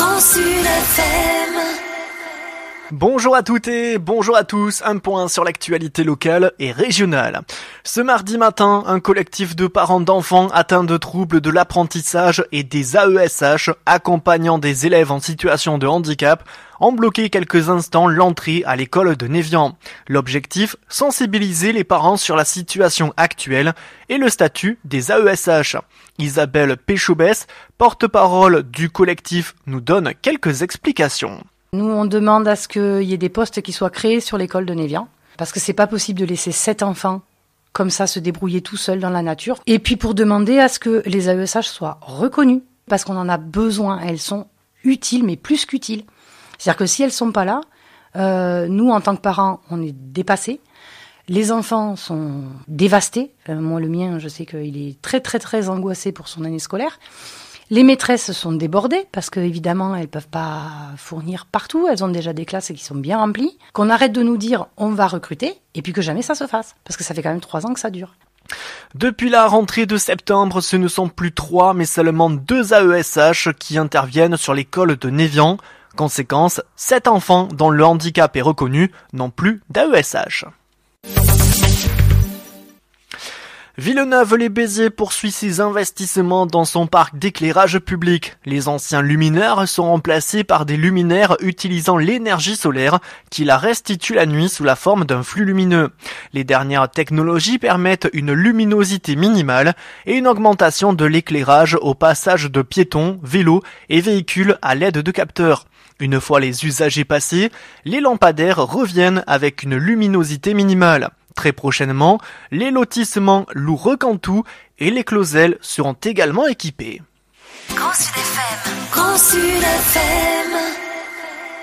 Grand Sud FM. Bonjour à toutes et bonjour à tous, un point sur l'actualité locale et régionale. Ce mardi matin, un collectif de parents d'enfants atteints de troubles de l'apprentissage et des AESH accompagnant des élèves en situation de handicap ont bloqué quelques instants l'entrée à l'école de Névian. L'objectif, sensibiliser les parents sur la situation actuelle et le statut des AESH. Isabelle Péchaubès, porte-parole du collectif, nous donne quelques explications. Nous, on demande à ce qu'il y ait des postes qui soient créés sur l'école de Névian, parce que c'est pas possible de laisser 7 enfants comme ça se débrouiller tout seuls dans la nature. Et puis pour demander à ce que les AESH soient reconnus, parce qu'on en a besoin, elles sont utiles, mais plus qu'utiles. C'est-à-dire que si elles sont pas là, nous, en tant que parents, on est dépassés. Les enfants sont dévastés. Moi, le mien, je sais qu'il est très, très, très angoissé pour son année scolaire. Les maîtresses sont débordées parce que évidemment elles peuvent pas fournir partout, elles ont déjà des classes qui sont bien remplies. Qu'on arrête de nous dire on va recruter et puis que jamais ça se fasse parce que ça fait quand même 3 ans que ça dure. Depuis la rentrée de septembre, ce ne sont plus 3 mais seulement 2 AESH qui interviennent sur l'école de Névian. Conséquence, 7 enfants dont le handicap est reconnu n'ont plus d'AESH. Villeneuve-les-Béziers poursuit ses investissements dans son parc d'éclairage public. Les anciens luminaires sont remplacés par des luminaires utilisant l'énergie solaire qui la restitue la nuit sous la forme d'un flux lumineux. Les dernières technologies permettent une luminosité minimale et une augmentation de l'éclairage au passage de piétons, vélos et véhicules à l'aide de capteurs. Une fois les usagers passés, les lampadaires reviennent avec une luminosité minimale. Très prochainement, les lotissements Loup-Recantou et les Clausels seront également équipés. Grand Sud FM. Grand Sud FM.